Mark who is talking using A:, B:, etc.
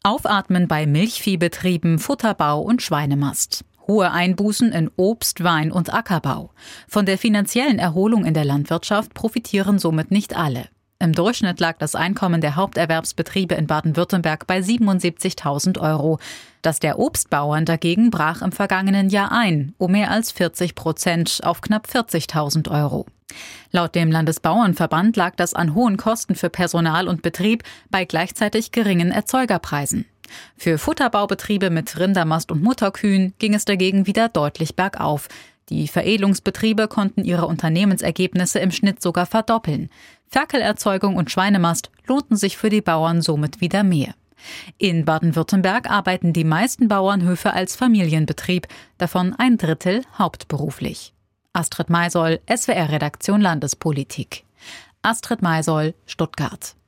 A: Aufatmen bei Milchviehbetrieben, Futterbau und Schweinemast. Hohe Einbußen in Obst-, Wein- und Ackerbau. Von der finanziellen Erholung in der Landwirtschaft profitieren somit nicht alle. Im Durchschnitt lag das Einkommen der Haupterwerbsbetriebe in Baden-Württemberg bei 77.000 €. Das der Obstbauern dagegen brach im vergangenen Jahr ein, um mehr als 40% auf knapp 40.000 €. Laut dem Landesbauernverband lag das an hohen Kosten für Personal und Betrieb bei gleichzeitig geringen Erzeugerpreisen. Für Futterbaubetriebe mit Rindermast und Mutterkühen ging es dagegen wieder deutlich bergauf. Die Veredelungsbetriebe konnten ihre Unternehmensergebnisse im Schnitt sogar verdoppeln. Ferkelerzeugung und Schweinemast lohnten sich für die Bauern somit wieder mehr. In Baden-Württemberg arbeiten die meisten Bauernhöfe als Familienbetrieb, davon ein Drittel hauptberuflich. Astrid Maisoll, SWR-Redaktion Landespolitik. Astrid Maisoll, Stuttgart.